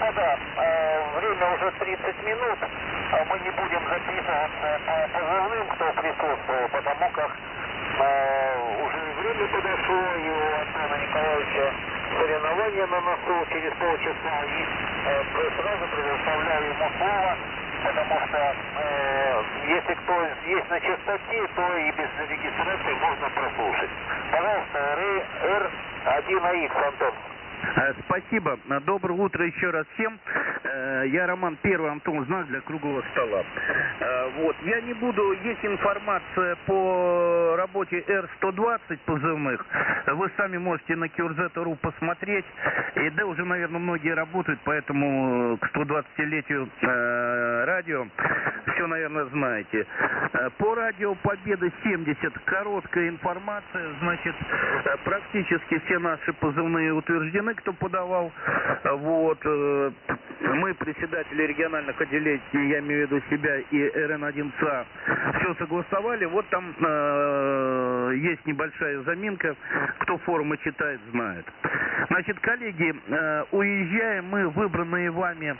господа, время уже 30 минут. Мы не будем записываться по позывным, кто присутствовал, потому как уже время подошло, и у Антона Николаевича соревнования на носу через полчаса, и сразу предоставляю ему слово, потому что если кто есть на частоте, то и без регистрации можно прослушать. Пожалуйста, R1AX, Антон. Спасибо. Доброе утро еще раз всем. Я Роман Первый, Антон Знак для круглого стола. Вот. Я не буду, есть информация по работе Р-120 позывных. Вы сами можете на QRZ.ru посмотреть. И да, уже, наверное, многие работают, поэтому к 120-летию радио все, наверное, знаете. По радио Победа 70 короткая информация. Значит, практически все наши позывные утверждены, кто подавал. Вот. Мы, председатели региональных отделений, я имею в виду себя и РН-1ЦА, все согласовали. Вот там есть небольшая заминка. Кто форумы читает, знает. Значит, коллеги, уезжаем мы, выбранные вами,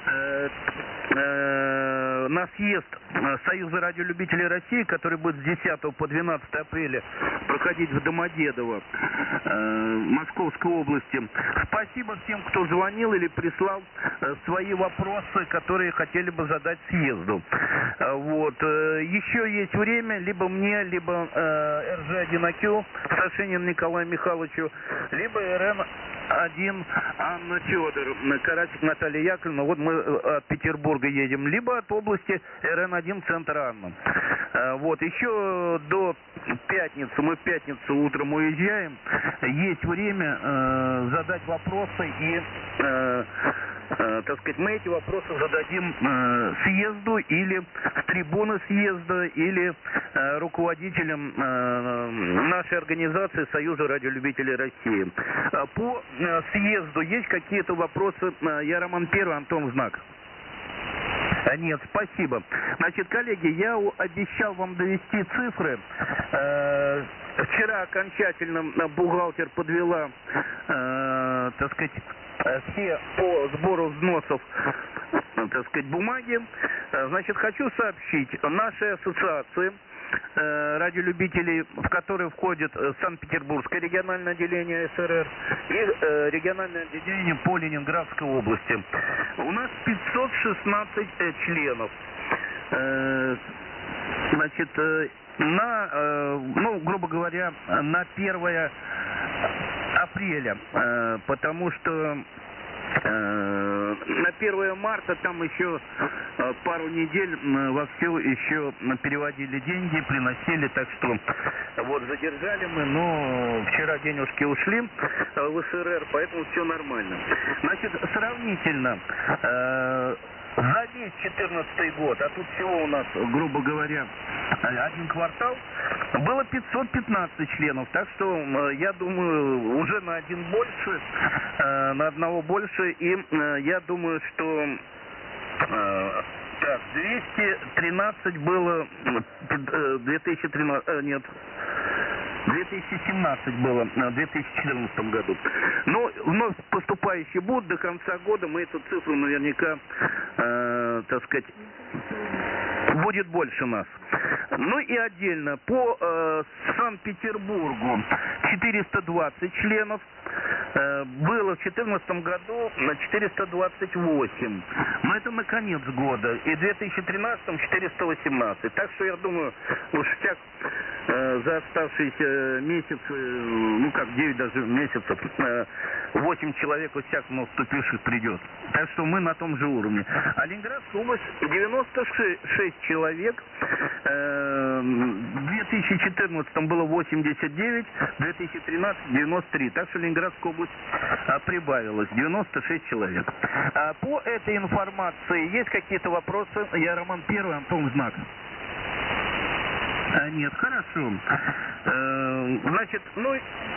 на съезд Союза радиолюбителей России, который будет с 10 по 12 апреля проходить в Домодедово, Московской области. Спасибо всем, кто звонил или прислал свои вопросы, которые хотели бы задать съезду. Вот. Еще есть время либо мне, либо РЖ-1АК Сашенину Николаю Михайловичу, либо РН-1 Анна Федор, Карасик Наталья Яковлевна. Вот мы от Петербурга едем, либо от области РН-1 Центр Анна. Вот. Еще до пятницы, мы в пятницу утром уезжаем, есть время задать вопросы и, так сказать, мы эти вопросы зададим съезду или с трибуны съезда, или руководителям нашей организации Союза радиолюбителей России. По съезду есть какие-то вопросы? Я Роман Первый, Антон Знак. Нет, спасибо. Значит, коллеги, я обещал вам довести цифры. Вчера окончательно бухгалтер подвела, так сказать, все по сбору взносов, так сказать, бумаги. Значит, хочу сообщить, нашей ассоциации радиолюбителей, в которые входит Санкт-Петербургское региональное отделение СРР и региональное отделение по Ленинградской области. У нас 516 членов. Значит, ну, грубо говоря, на 1 апреля, потому что на 1 марта там еще пару недель вовсю еще переводили деньги, приносили, так что вот задержали мы, но вчера денежки ушли в СРР, поэтому все нормально. Значит, сравнительно за весь 2014 год, а тут всего у нас, грубо говоря, один квартал, было 515 членов, так что я думаю, уже на один больше, на одного больше, и я думаю, что так, 213 было 2013, нет, 2017 было в 2014 году. Но вновь поступающие будут до конца года, мы эту цифру наверняка, так сказать, будет больше нас. Ну и отдельно по Санкт-Петербургу 420 членов, было в 2014 году на 428. Но это на конец года. И в 2013 418. Так что я думаю, уж всяк за оставшиеся месяцы, ну как 9 даже месяцев, 8 человек у всякому вступивших придет. Так что мы на том же уровне. А Ленинградская область 96 человек. В 2014 было 89, в 2013 93. Так что Ленинградская область прибавилась. 96 человек. По этой информации есть какие-то вопросы? Я Роман Первый, Антон Знак. Нет, хорошо. Значит, ну,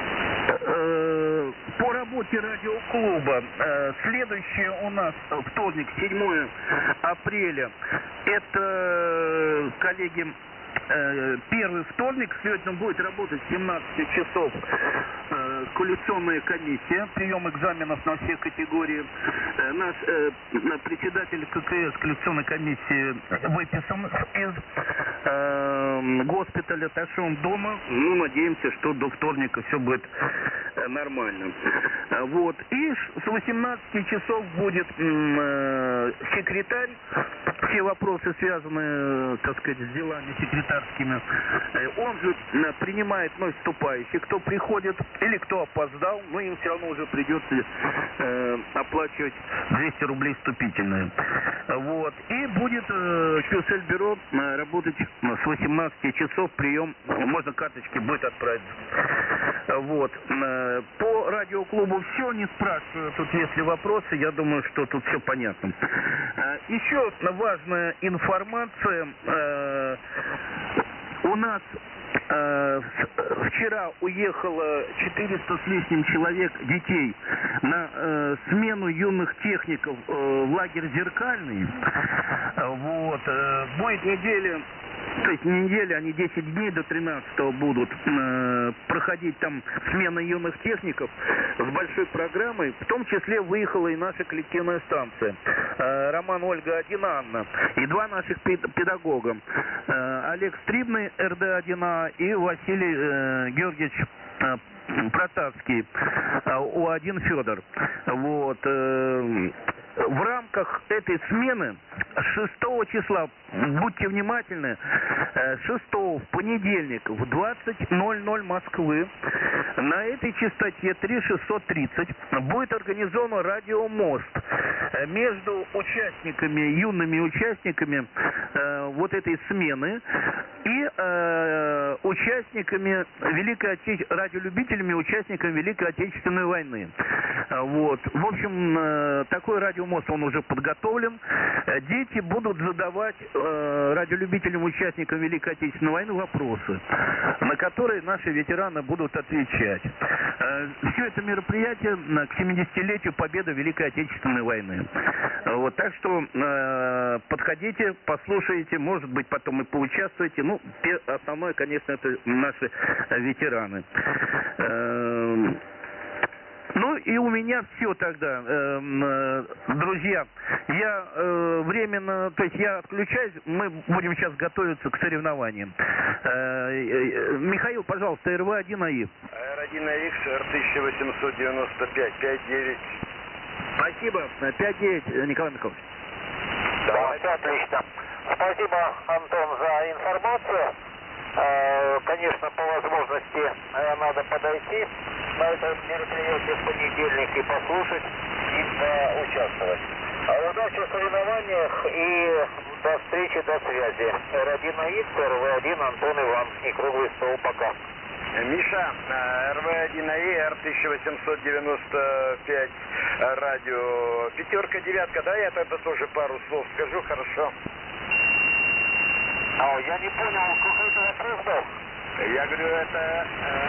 по работе радиоклуба, следующее у нас вторник, 7 апреля, это, коллеги, первый вторник, сегодня будет работать с 17 часов коалиционная комиссия, прием экзаменов на все категории. Наш председатель ККС коалиционной комиссии выписан из госпиталя, так что он дома. Ну, надеемся, что до вторника все будет нормально. Вот. И с 18 часов будет секретарь. Все вопросы, связанные, так сказать, с делами секретарскими. Он же принимает вновь вступающих, кто приходит или кто опоздал, но им все равно уже придется оплачивать 200 рублей вступительные. Вот. И будет QSL-бюро работать с 18 часов, прием, можно карточки будет отправить. Вот. По радиоклубу все, не спрашиваю, тут если вопросы, я думаю, что тут все понятно. Еще важная информация. У нас вчера уехало 400 с лишним человек детей на смену юных техников в лагерь «Зеркальный». Вот. Будет неделя, то есть не неделя, они 10 дней до 13-го будут проходить там смена юных техников с большой программой. В том числе выехала и наша коллективная станция. Роман, Ольга, 1 Анна. И 2 наших педагога. Олег Стрибный, РД-1А, и Василий Георгиевич Протацкий, У1 Федор. Вот. В рамках этой смены 6 числа, будьте внимательны, 6 в понедельник в 20:00 Москвы на этой частоте 3630 будет организован радиомост между участниками, юными участниками вот этой смены и участниками радиолюбителями, участниками Великой Отечественной войны. Вот. В общем, такой радиомост, он уже подготовлен. Дети будут задавать радиолюбителям, участникам Великой Отечественной войны вопросы, на которые наши ветераны будут отвечать. Все это мероприятие к 70-летию победы Великой Отечественной войны. Вот, так что подходите, послушайте, может быть, потом и поучаствуйте. Ну, основное, конечно, это наши ветераны. Ну и у меня все тогда, друзья. Я временно, то есть я отключаюсь, мы будем сейчас готовиться к соревнованиям. Михаил, пожалуйста, РВ-1 АИ. РВ-1АИ, R1895, 5-9. Спасибо, 5-9, Николай Михайлович. Да, все отлично. Спасибо, Антон, за информацию. Конечно, по возможности надо подойти на это мероприятие в понедельник и послушать, и поучаствовать. Удачи в соревнованиях и до встречи, до связи. Р1АИ, РВ1, Антон, Иван и круглый стол. Пока. Миша, РВ1АИ, R1895, радио. 5-9, да, я тогда тоже пару слов скажу, хорошо? Я не понял, какой это вопрос был? Я говорю, это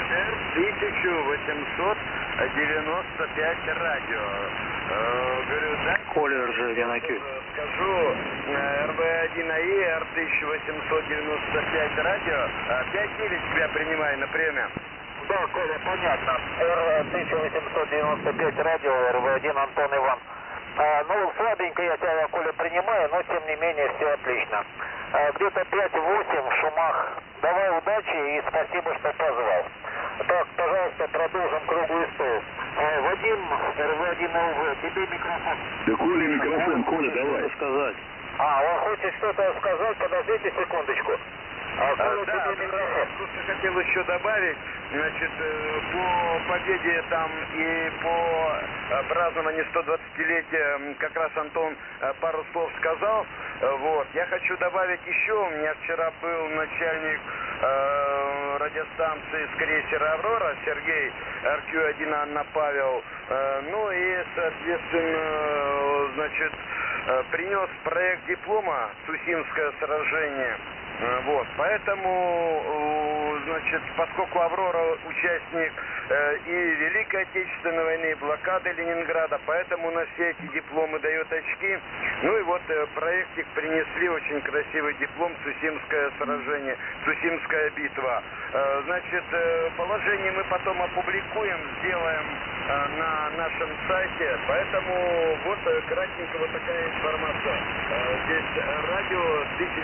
R1895 радио. Говорю, да? Колер же, я накину. Скажу, РВ1АИ, R1895 радио. 5-9 тебя принимаю на премию. Да, Коля, понятно. R1895 радио, РВ1, Антон, Иван. Ну, слабенько я тебя, Коля, принимаю, но тем не менее все отлично. Где-то 5-8 в шумах. Давай удачи и спасибо, что позвал. Так, пожалуйста, продолжим круглый стол. Вадим, РВ1ЛВ, тебе микрофон. Да Коля микрофон, Коля, давай. Сказать. Он хочет что-то сказать, подождите секундочку. Да, просто хотел еще добавить, значит, по победе там и по празднованию 120-летия как раз Антон пару слов сказал. Вот. Я хочу добавить еще, у меня вчера был начальник радиостанции с крейсера «Аврора» Сергей, РК-1 Анна Павел, ну и, соответственно, значит, принес проект диплома «Сусимское сражение». Вот, поэтому значит, поскольку «Аврора» участник и Великой Отечественной войны, и блокады Ленинграда, поэтому на все эти дипломы дает очки. Ну и вот проектик принесли очень красивый диплом «Цусимское сражение», «Цусимская битва». Значит, положение мы потом опубликуем, сделаем на нашем сайте, поэтому вот кратенько вот такая информация. Здесь радио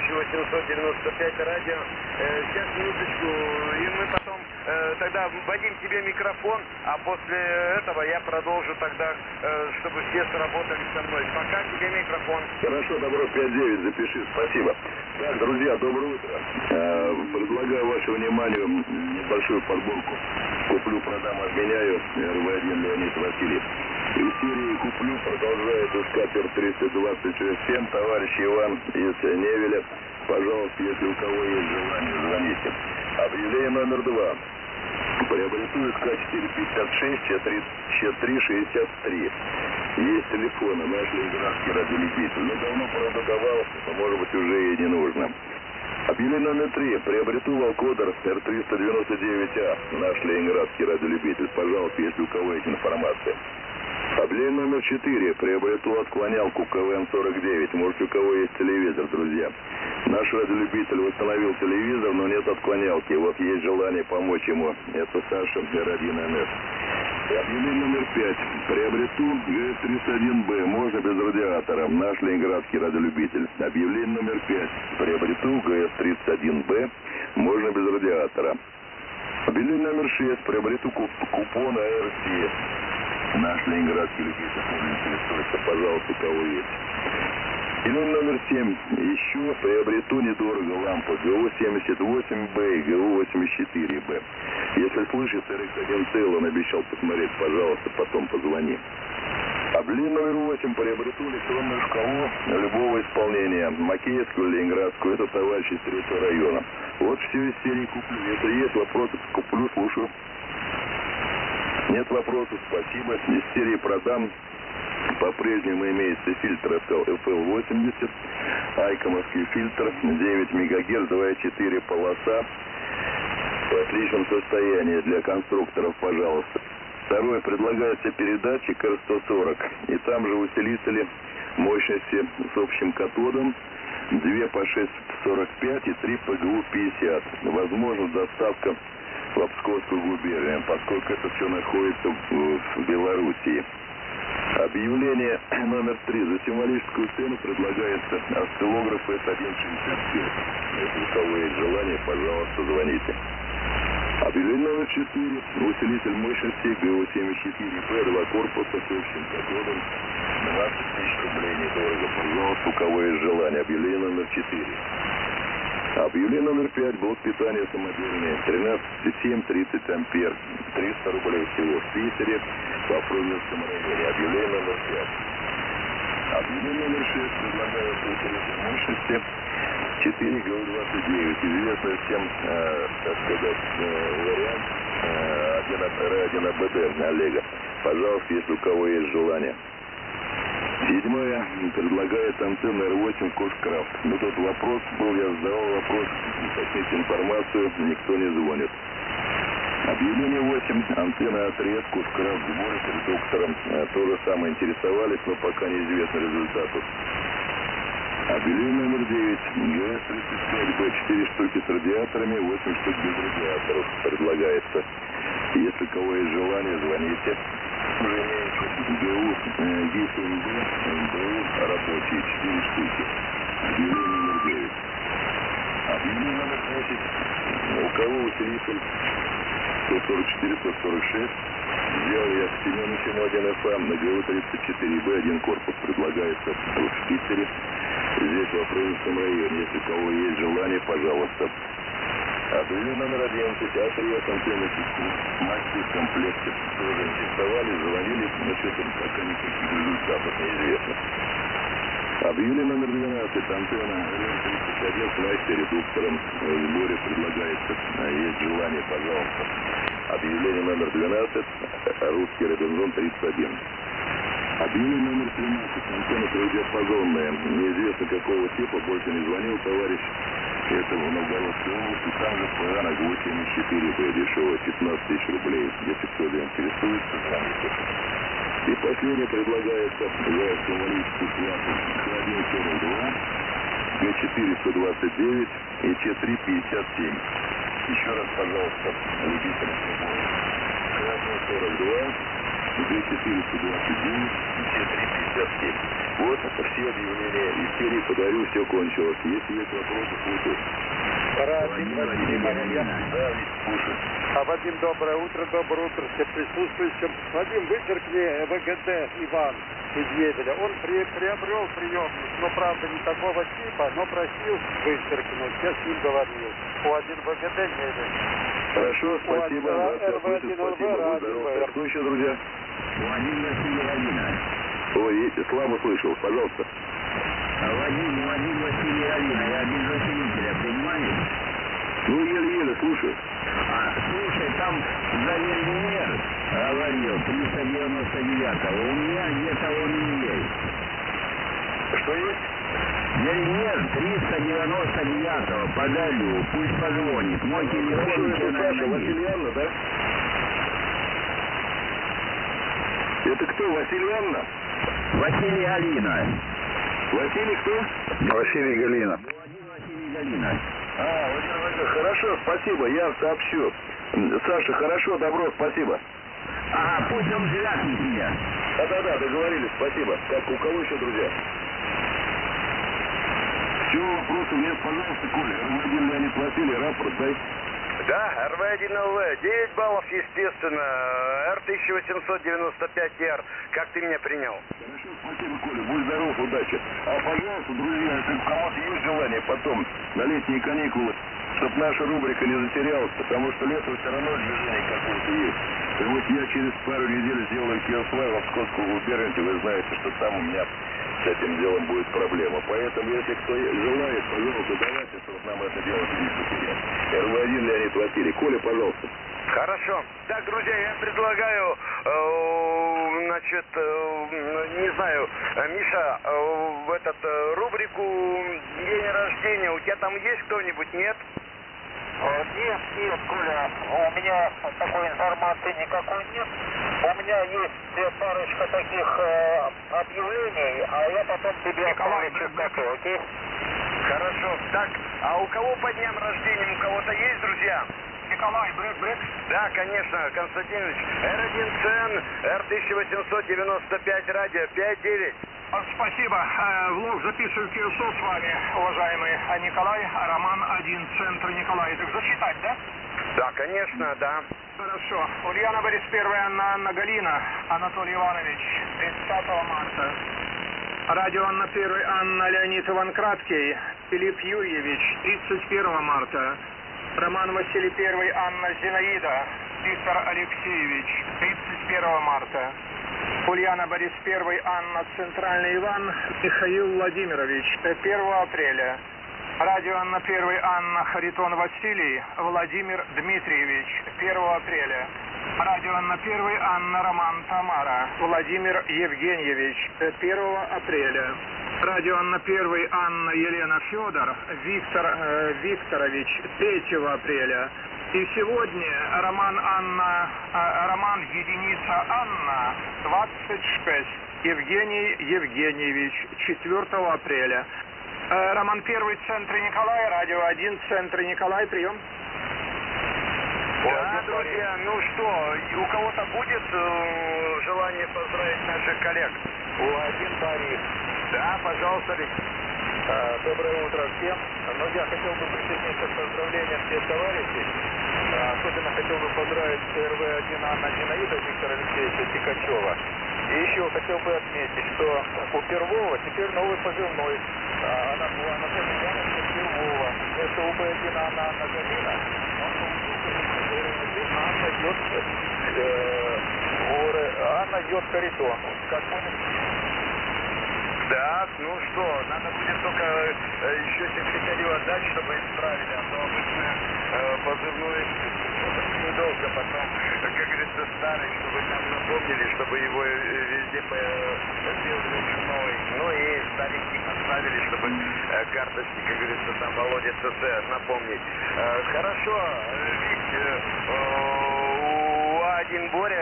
1895 радио. Сейчас минуточку, и мы потом тогда вводим тебе микрофон, а после этого я продолжу тогда, чтобы все сработали со мной. Пока тебе микрофон. Хорошо, добро, 5-9, запиши, спасибо. Так, друзья, доброе утро. Предлагаю вашему вниманию небольшую подборку «Куплю-продам, обменяю» РВ-1 Леонид Васильев. Из серии «Куплю» продолжает Искатер 327, товарищ Иван из Невеля. Пожалуйста, если у кого есть желание, звоните. Объявление номер 2. Приобрету СК-456, Ч363. Есть телефоны, наш ленинградский радиолюбитель. Но давно продавал, может быть, уже и не нужно. Объявление номер 3. Приобрету Волкодер Р-399А. Наш ленинградский радиолюбитель. Пожалуйста, если у кого есть информация. Объявление номер 4. Приобрету отклонялку КВН-49. Может, у кого есть телевизор, друзья. Наш радиолюбитель установил телевизор, но нет отклонялки. Вот есть желание помочь ему. Это Саша, Р1НС. Объявление номер 5. Приобрету ГС-31Б. Можно без радиатора. Наш ленинградский радиолюбитель. Объявление номер 5. Приобрету ГС-31Б. Можно без радиатора. Объявление номер 6. Приобрету купон АРС. Наш ленинградский любитель можно интересуется. Пожалуйста, у кого есть. Объявление номер 7. Еще приобрету недорого лампу ГУ-78Б и ГУ-84Б. Если слышит RX-1 он обещал посмотреть, пожалуйста, потом позвони. Объявление номер 8. Приобрету электронную шкалу любого исполнения. Макеевскую, Ленинградскую. Это товарищ из 3-го района. Вот все из серии «Куплю». Если есть вопросы, куплю, слушаю. Нет вопросов, спасибо. Из серии «Продам». По-прежнему имеется фильтр FL80, айкомовский фильтр, 9 МГц, 2,4 полоса, в отличном состоянии для конструкторов, пожалуйста. Второе, предлагается передатчик R140, и там же усилители мощности с общим катодом, 2 по 6,45 и 3 по ГУ-50. Возможно доставка в Псковскую губернию, поскольку это все находится в Белоруссии. Объявление номер 3. За символическую цену предлагается осциллограф S165. Если у кого есть желание, пожалуйста, звоните. Объявление номер 4. Усилитель мощности ГУ-74Б, 2 корпуса с общим катодом, 20 тысяч рублей недорого. Пожалуйста, у кого есть желание. Объявление номер 4. Объявление номер 5. Блок питания самодельный. 13,7, 30 ампер. 300 рублей всего в Питере. По Фрунзенскому районе. Объявление номер 5. Объявление номер 6. Предлагается усилитель мощности 4 ГУ-29. Известный всем, так сказать, вариант 1АБД Олега. Пожалуйста, если у кого есть желание. 7. Предлагает антенна R8 Кошкрафт. Ну, тут вопрос был, я задавал вопрос, хотите информацию, никто не звонит. Объявление 8. Антенна отрез Кошкрафт сборы с редуктором. То же самое интересовались, но пока неизвестны результаты. Объявление номер 9. ГС-35Б, 4 штуки с радиаторами, 8 штук без радиаторов предлагается. Если у кого есть желание, звоните. Уже имеется ГУ ГИСМБ, ГУ рабочие, 4 штуки. Объявление номер 9. Объявление номер 10. У кого усилитель 144-146, сделал я с Семеновичем 1ФМ на ГУ-34Б, 1 корпус предлагается в Питере. Здесь в Фрунзенском районе. Если у кого есть желание, пожалуйста. Объявление номер 11. Отрез антенны мастер в комплекте. Тоже интересовали, звонили, но что-то пока никаких результатов неизвестно. Объявление номер 12. Антенна РМ-31 с мастер редуктором. В сборе предлагается. Есть желание, пожалуйста. Объявление номер 12. Русский Робинзон 31. Объявление номер 13. Антенна трехдиапазонная. Неизвестно какого типа, больше не звонил товарищ. Это в Новгородской области, там же ПА 84Б, дешево, 15 тысяч рублей. Если кто-то интересуется, звоните. И последнее предлагается за символическую плату К142, Г429 и Ч357. Еще раз, пожалуйста, любителям прибора. К142, Г429 и Ч357. Вот все объявления из серии «Подарю, все кончилось». Если есть вопросы, слушаю. Вадим, доброе утро всем присутствующим. Вадим, вычеркни ВГД Иван Медведева. Он приобрел приемник, но правда не такого типа, но просил вычеркнуть. Я с ним говорил. У один ВГД нет. Хорошо, спасибо. Спасибо. Здорово. Кто еще, друзья? Ой, слабо слышал, пожалуйста. Владимир Василий Алина, я без заселителя, понимаете? Ну, еле-еле, слушаю. Слушай, там за Вильнер говорил 399-го, у меня где-то он и есть. Что есть? Вильнер 399-го, подарю, пусть позвонит. Мой телефон Это Саша Васильевна, да? Это кто, Васильевна? Василий Алина. Василий кто? Василий Галина. Владимир Галина. Владимир, хорошо, спасибо, я сообщу. Саша, хорошо, добро, спасибо. Пусть он звякнет меня. Да, договорились, спасибо. Так, у кого еще, друзья? Все, вопросов нет, пожалуйста, Коля. РВ-1 Леонид Василий, рапорт дай. Да, РВ-1ЛВ, 9 баллов, естественно, Р-1895Р. Как ты меня принял? Хорошо, спасибо, Коля, будь здоров, удачи. Пожалуйста, друзья, если у кого-то есть желание потом на летние каникулы, чтобы наша рубрика не затерялась, потому что летом все равно движение какое-то есть. И вот я через пару недель сделаю Киослай в Псковскую губернию, вы знаете, что там у меня с этим делом будет проблема. Поэтому, если кто желает, пожалуйста, давайте, чтобы нам это дело не потерять. РВ-1 Леонид Василий. Коля, пожалуйста. Хорошо. Так, друзья, я предлагаю, не знаю, Миша, в рубрику «День рождения». У тебя там есть кто-нибудь, нет? Нет, Коля, у меня такой информации никакой нет. У меня есть парочка таких объявлений, а я потом тебе отправлю частоту, окей? Хорошо. Так, а у кого по дням рождения, у кого-то есть, друзья? Николай, Брэк? Да, конечно, Константинович. Р1ЦН, Р1895, радио, 5-9. Спасибо. Влог записываю Киосо с вами, уважаемый Николай, Роман 1, центр Николай. Так зачитать, да? Да, конечно, да. Хорошо. Ульяна Борис 1, Анна Галина, Анатолий Иванович, 30 марта. Радио Анна 1, Анна Леонид Иван Краткий, Филипп Юрьевич, 31 марта. Роман Василий 1, Анна Зинаида, Виктор Алексеевич, 31 марта. Ульяна Борис 1, Анна Центральный Иван, Михаил Владимирович, 1 апреля. Радио Анна 1, Анна Харитон Василий, Владимир Дмитриевич, 1 апреля. Радио Анна 1, Анна Роман Тамара, Владимир Евгеньевич, 1 апреля. Радио Анна 1, Анна Елена Федор, Виктор Викторович, 3 апреля. И сегодня Роман единица Анна, 26, Евгений Евгеньевич, 4 апреля. Роман 1, центр Николай, радио 1, центр Николай, прием. Да, друзья, ну что, у кого-то будет желание поздравить наших коллег? Один Борис. Да, пожалуйста, Доброе утро всем. Ну, я хотел бы присоединиться к поздравлениям всех товарищей. Особенно хотел бы поздравить РВ-1 Анна Зинаида Виктора Алексеевича Тикачева. И еще хотел бы отметить, что у Первого теперь новый позывной. Она была на Ивановича Первого. Это УБ-1 Анна Галина. Анна идет Харитон. Как понял? Да, ну что, надо будет только еще секретарю отдать, чтобы исправили, а то обычно позывной недолго потом, как говорится, старый, чтобы нам напомнили, чтобы его везде сделали новый. Ну и старенький поставили, чтобы Ставрополь, карточки, как говорится, там Володя ЦЦ, напомнить. Хорошо, ведь у А1 Боря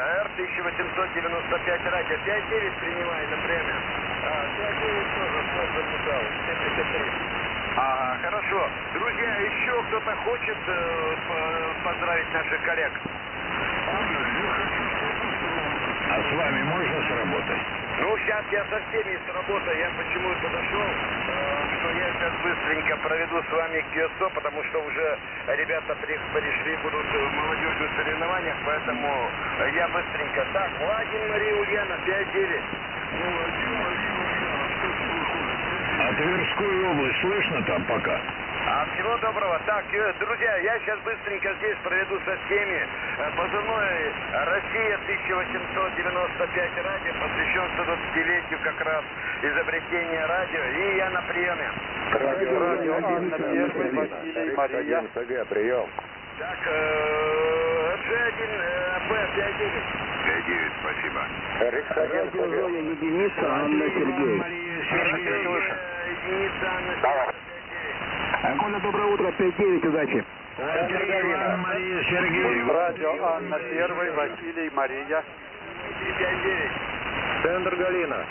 Р-1895 радио 5-9 принимает на премию. 5-9 тоже записал, 73. Ага, хорошо. Друзья, еще кто-то хочет поздравить наших коллег? А с вами можно сработать? Ну, сейчас я со всеми сработаю. Я почему подошел, что я сейчас быстренько проведу с вами КСО, потому что уже ребята пришли, будут в молодежных соревнованиях, поэтому я быстренько. Так, Владимир, Мария, Ульяна, 5-9. А Тверскую область слышно там пока? Всего доброго. Так, друзья, я сейчас быстренько здесь проведу со всеми. Позывной «Россия 1895 радио», посвящен 120-летию как раз изобретения радио. И я на приеме. Радио Анна, Первый, Василий, Мария. СГ, прием. Так, G1, P59. 5-9, спасибо. Радиозоне единица Анна Сергей. Единица Анна Сергей. Коля, доброе утро, 5-9, удачи. Мария Сергей. Радио Анна, Первый, Василий, Мария. 5-9. Центр Галина.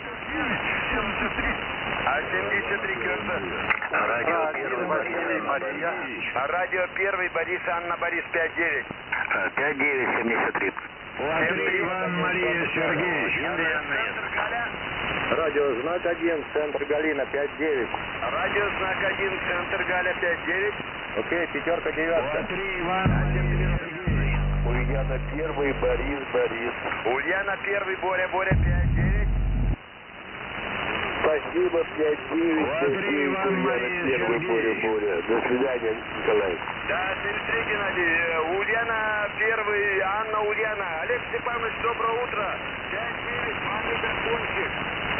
73 КС. Радио Василий, Мария. Радио 1, Борис, Анна, Борис, 5-9. 5-9, 73. Иван, Мария Сергей. Радио Знак 1, Центр Галина, 5-9. Радио Знак 1, Центр Галя, 5-9. Окей, 5-9. 3, Иван. Ульяна 1, Борис. Ульяна 1, Боря, 5-9. Спасибо, 5-9. Ульяна 1, Боря. До свидания, Николай. Да, Дмитрий Геннадий. Ульяна 1, Анна, Ульяна. Олег Степанович, доброе утро. 5-9, мамы закончик.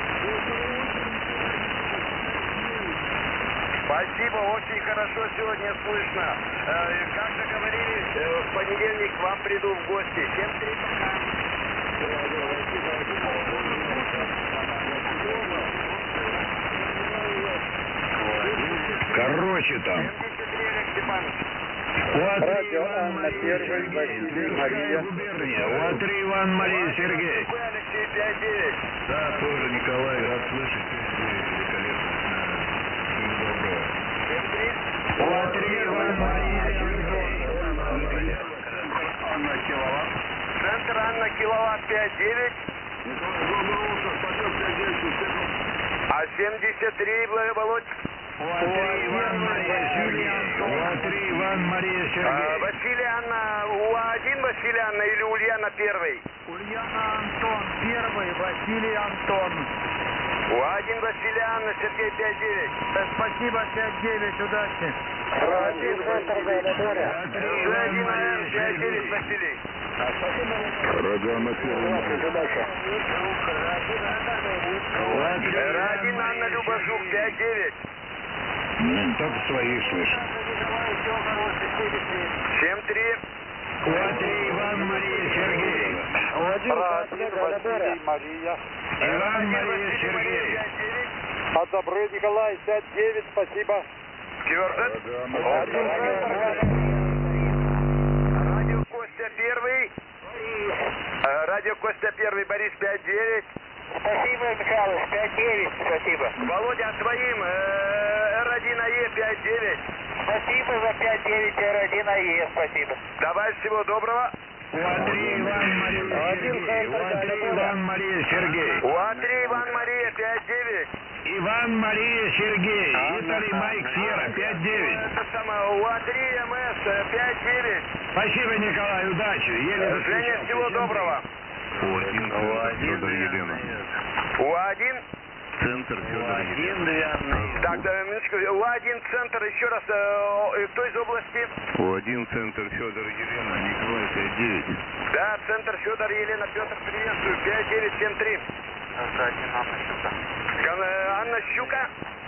Спасибо, очень хорошо сегодня слышно. Как договорились, в понедельник к вам приду в гости. Всем 3 пока. Короче там. 73, Олег Степанович. Радио Анна, Первый, Василий, Мария. О3, Иван, Мария Сергей. Алексей, 5-9. Да, тоже Николай, рад слышать. Великолепно. Всего доброго. 7-3. О3, Иван, Мария Сергей. Анна Киловатт. Центр Анна, киловатт, 5-9. А 73, Володь. О3, Иван, Мария Сергей. О3, Иван, Мария Сергей. Василий Анна, УА1 Василий Анна или Ульяна 1? Ульяна Антон, 1, Василий Антон. УА1 Василий Анна, Сергей 5-9. Спасибо, 5-9, удачи. Радио Центр Галя, Боря. Г1 АМ, 5-9, Василий. Радио на Р1 Анна Люба Жук, 5-9. Только своих слышит. 7-3. О3, Иван, Мария Сергей. Радио Василий, Мария. Иван, Мария Сергей. От добры, Николай, 5-9, спасибо. Твердо. Радио Костя 1. Радио Костя 1, Борис 5-9. Спасибо, Михайлович, 5-9, спасибо. Володя, а твоим Р1 АЕ 5-9. Спасибо за 5-9, R1 АЕ, спасибо. Давай, всего доброго. О3, Иван, Мария Сергей. О3, Иван, Мария Сергей. УА3 Иван Мария 5-9. Иван, Мария Сергей. Италий Майк Сьерра, 5-9. Это самое, УА3 МС 5-9. Спасибо, Николай, удачи. Еле Женя, засвечался. всего доброго. УА1. Центр Федор Елена. Так, минуточку. УА1 центр, еще раз, кто из области? О1 центр Федор Елена, Николай 5-9. Да, центр Федор Елена, Петр, приветствую, 5973. Анна Щука.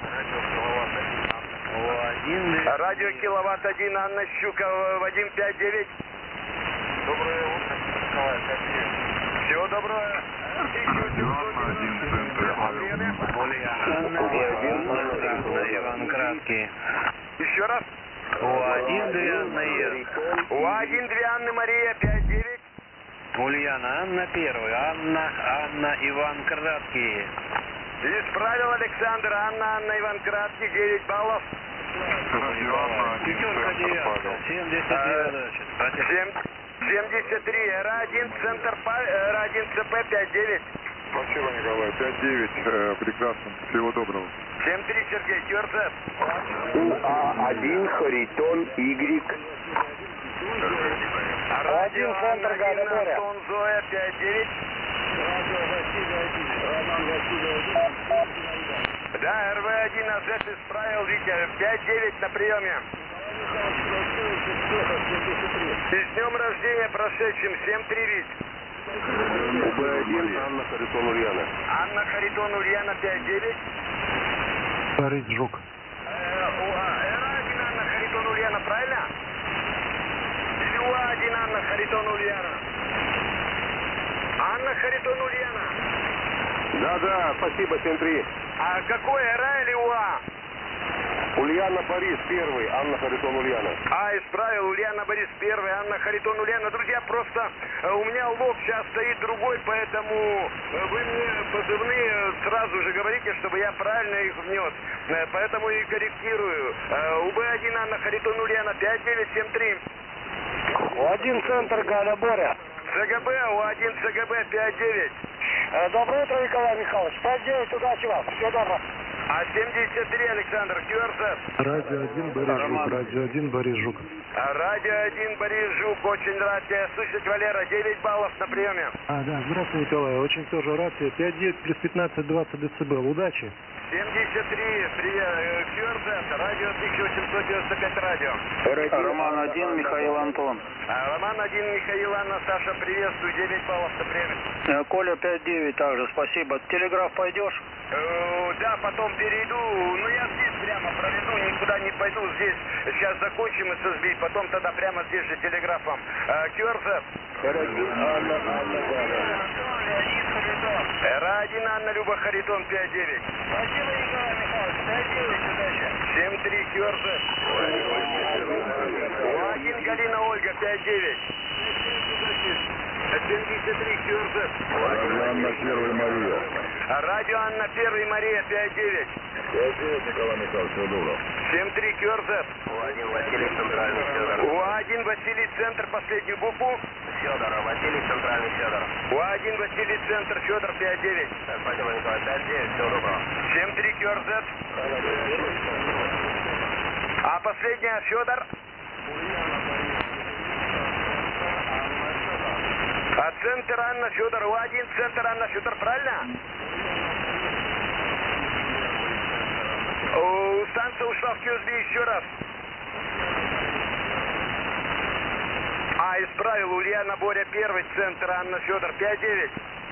Радио Киловатт 1, Анна Щука, Вадим 5-9. Доброе утро, Николай 5-9. Всего доброго. краткий. Еще раз. У1, 2 Анна Е. У1, 2 Анны Мария, 5-9. Ульяна, Анна 1, Анна, Иван краткий. Исправил Александр, Анна, Иван краткий, 9 баллов. Пятерка 9, 79, значит. 73, Р1, центр, Р1, ЦП, 5-9. Спасибо, Николай. 5-9. Прекрасно. Всего доброго. 7-3, Сергей, Кюрзет. УА1, Харитон, Y. Радио Анна, Антон, Зоя, 5-9. Да, РВ-1 АЗ исправил, Витя, 5-9 на приеме. И с днем рождения прошедшим, 7-3, Вить. УБ1, Анна, Харитон, Ульяна. Анна, Харитон, Ульяна, 5-9. Борис Жук. Р1 Анна, Харитон, Ульяна, правильно? Или УА1 Анна, Харитон, Ульяна? Анна, Харитон, Ульяна. Да, спасибо, 7-3. А какой, РА или УА? Ульяна, Борис, 1, Анна, Харитон, Ульяна. Исправил, Ульяна, Борис, 1, Анна, Харитон, Ульяна. Друзья, просто у меня лог сейчас стоит другой, поэтому вы мне позывные сразу же говорите, чтобы я правильно их внес. Поэтому и корректирую. УБ1 Анна, Харитон, Ульяна, 5-9-7-3. У1 центр, Галя Боря. ЦГБ, У1 ЦГБ, 5-9. Доброе утро, Николай Михайлович. 5-9, удачи вам. Всего доброго. 73, Александр, QRZ. Радио 1, Борис Жук. Радио 1, Борис Жук. Радио 1, Борис Жук. Очень рад тебя слышать, Валера. 9 баллов на приеме. Да, здравствуй, Николай. Очень тоже рад тебя. 5-9 плюс 15-20 дБ. Удачи. 73, QRZ. Радио 1895 радио. Роман 1, Михаил Антон. Роман 1, Михаил Анна, Саша, приветствую. 9 баллов на приеме. Коля 5-9 также, спасибо. Телеграф пойдешь? Да, потом перейду, но я здесь прямо проведу, никуда не пойду, здесь сейчас закончим ССБ, потом тогда прямо здесь же телеграфом. QRZ. Р1 Анна Люба Харитон, 5-9. Спасибо, Николай Михайлович, 5-9, удачи. 7-3, QRZ. У1 Галина Ольга, 5-9. 73, QRZ. Радио Анна, 1, Мария. Радио Анна, 1, Мария, 5-9. 5-9, Николай Михайлович, всего доброго. 7-3, QRZ. У1 Василий, центральный, Федор. У1 Василий, центр, последнюю букву. Федор, Василий, центральный, Федор. У1 Василий, центр, Федор, 5-9. Спасибо, Николай, 5-9, всего доброго. 7-3, QRZ. А последняя, Федор. Центр Анна, Федор. У1 центр Анна, Федор, правильно? Станция ушла в QSB еще раз. Исправил, Ульяна Боря, 1, центр Анна, Федор, 5-9.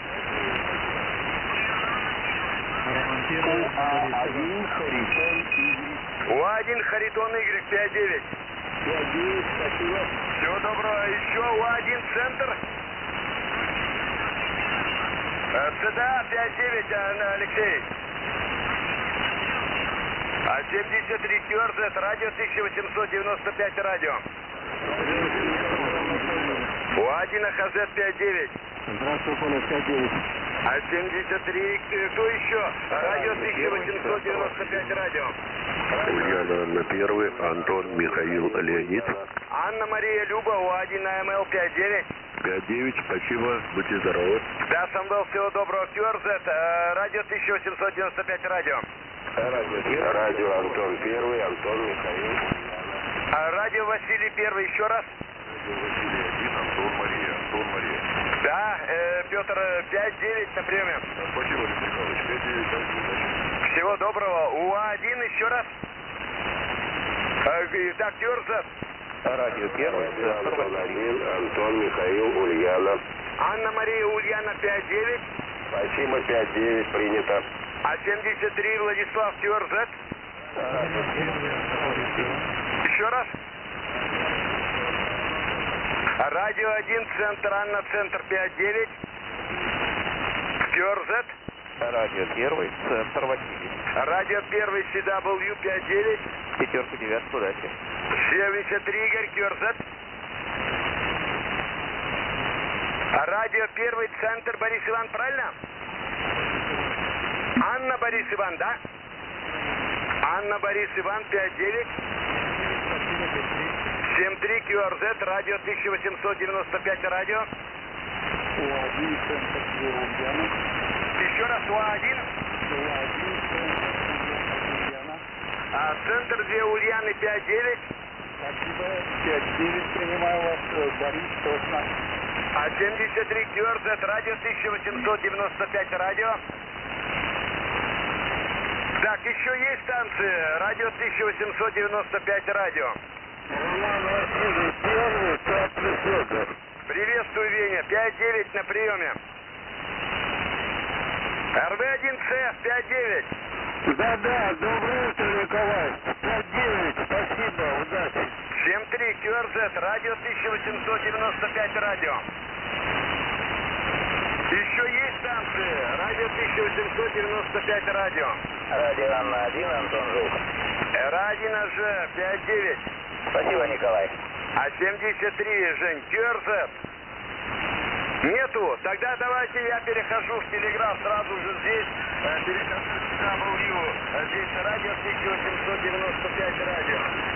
У1 Харитон Y, 5-9. 5-9, спасибо. Всего доброго. Еще У1 центр. ЦДА 5-9, Алексей. 73 QRZ, радио 1895 радио. У1 АХЗ 5-9. Здравствуй, Коля, 5-9. 73, кто еще? Радио 1895 радио. Ульяна Анна, 1, Антон, Михаил, Леонид. Анна Мария Люба, У1 АМЛ 5-9. 5-9, спасибо, будьте здоровы. Да, Самвел, всего доброго. QRZ, радио 1895 радио. Радио Антон 1, Антон, Михаил. Радио Василий 1, еще раз. Василий 1, Антон, Мария. Да, Петр, 5-9 на приеме. Спасибо, Алексей Михайлович, 5-9, удачи. Всего доброго. УА-1 еще раз. Так, QRZ. Радио 1, Антон 1, Антон, Михаил, Ульяна. Анна Мария Ульяна 5-9. Спасибо, 5-9, принято. 73 Владислав QRZ. Еще раз. Радио 1, центр Анна, центр 5-9. QRZ. Радио 1, центр Василий. Радио 1 CW59. Пятерку 9, удачи. 73, Игорь Кёрзет. Радио 1, центр Борис Иван, правильно? Анна Борис Иван, да? Анна Борис Иван, 59. 73 QRZ, радио 1895, радио. У1, центр Ульяна. Еще раз, УА-1. У1, центр Ульяна. Центр 2 Ульяны, 59. Спасибо. 5-9, принимаю вас. Борис, точно. 73 QRZ, радио 1895, радио. Так, еще есть станции, радио 1895, радио. Роман Васильевич, первый, Царствый Федор. Приветствую, Веня, 5-9 на приеме. РВ-1С, 5-9. Да, доброе утро, Николай. 5-9, спасибо, удачи. 7-3 QRZ, радио 1895, радио. Еще есть станции, радио 1895, радио. Радио Анна-1, Антон Жук. Р1Ж, 5-9. Спасибо, Николай. 73, Жень, QRZ. Нету? Тогда давайте я перехожу в телеграф сразу же здесь. Перехожу в CW. Здесь радио 1895, радио.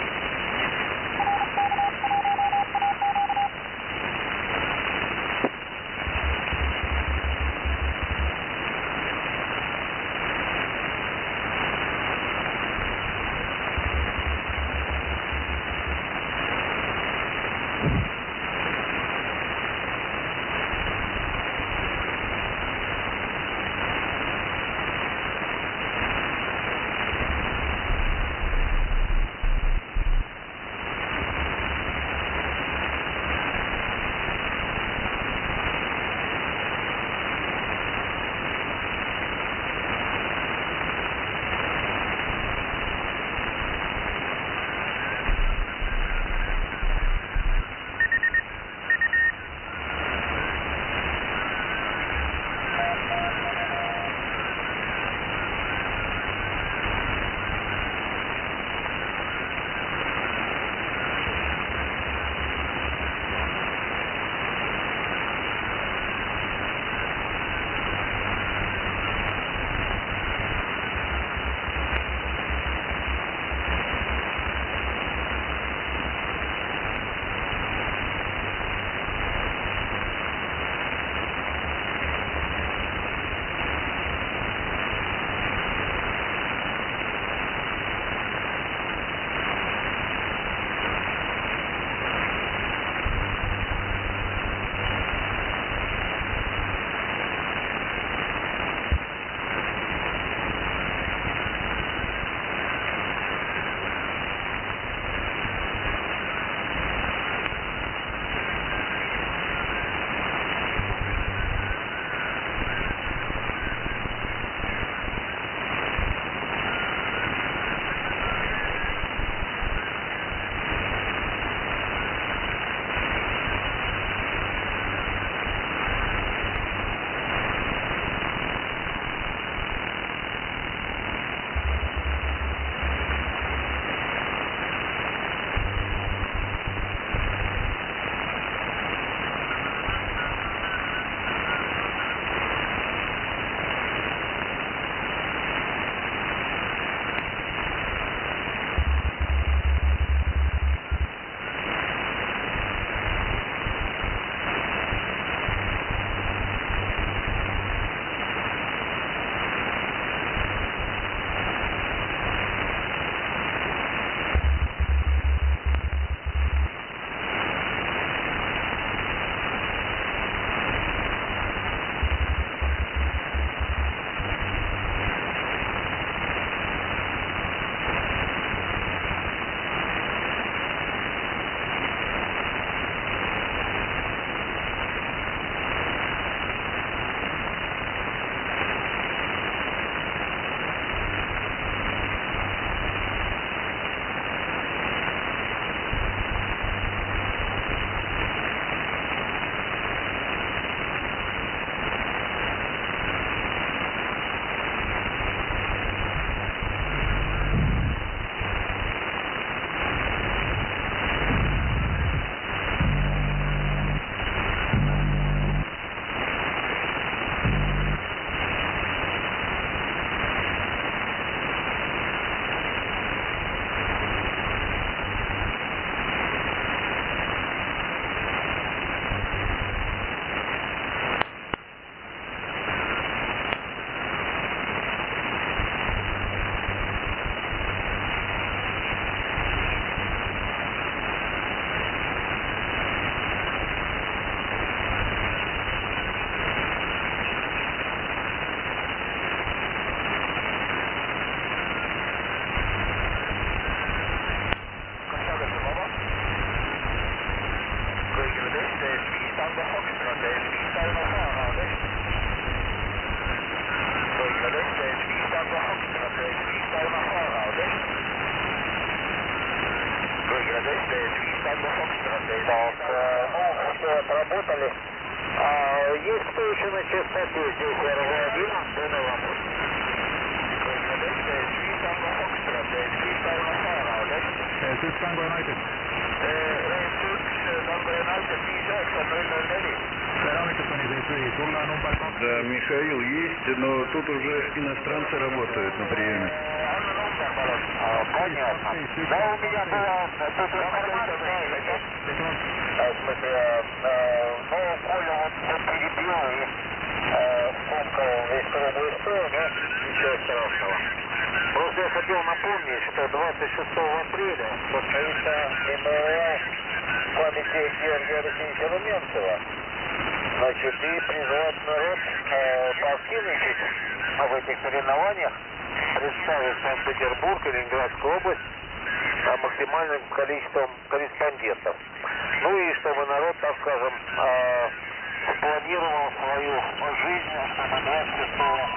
все отработали. Есть кто еще на частоте здесь РВ-1, антенна вам. Да, Михаил есть, но тут уже иностранцы работают на приеме. Понятно. Да, у меня была тут информация, в смысле, ну, Коля вот все перебил и скомкал весь круглый стол, но ничего страшного. Просто я хотел напомнить, что 26 апреля состоится мемориал памяти Георгия Алексеевича Румянцева. Значит, и призвать народ поактивничать в этих соревнованиях, представить Санкт-Петербург и Ленинградскую область максимальным количеством корреспондентов. Ну и чтобы народ, так скажем, спланировал свою жизнь, чтобы 26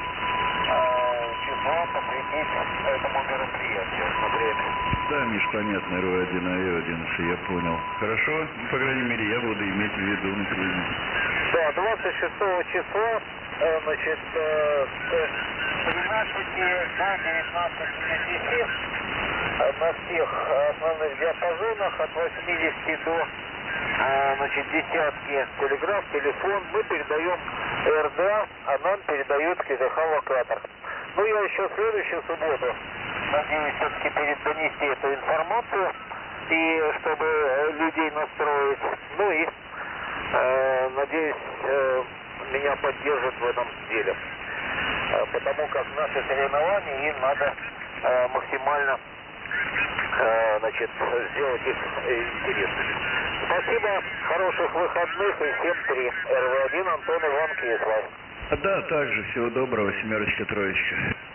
числа посвятить этому мероприятию на время. Да, Миш, понятно, РВ-1, АЕ-11, я понял. Хорошо, по крайней мере, я буду иметь в виду на приеме. Да, 26 числа, значит, с 13 до 19:10 на всех основных диапазонах от 80 до, значит, десятки телеграф, телефон, мы передаем РДА, а нам передают КТХ-локатор. Ну, я еще в следующую субботу надеюсь все-таки донести эту информацию, и чтобы людей настроить, ну и надеюсь, меня поддержат в этом деле, потому как наши соревнования, им надо максимально, значит, сделать их интересными. Спасибо, хороших выходных и всем 3. РВ-1, Антон, Иван, Киевлав. Да, также всего доброго, 7-троечка.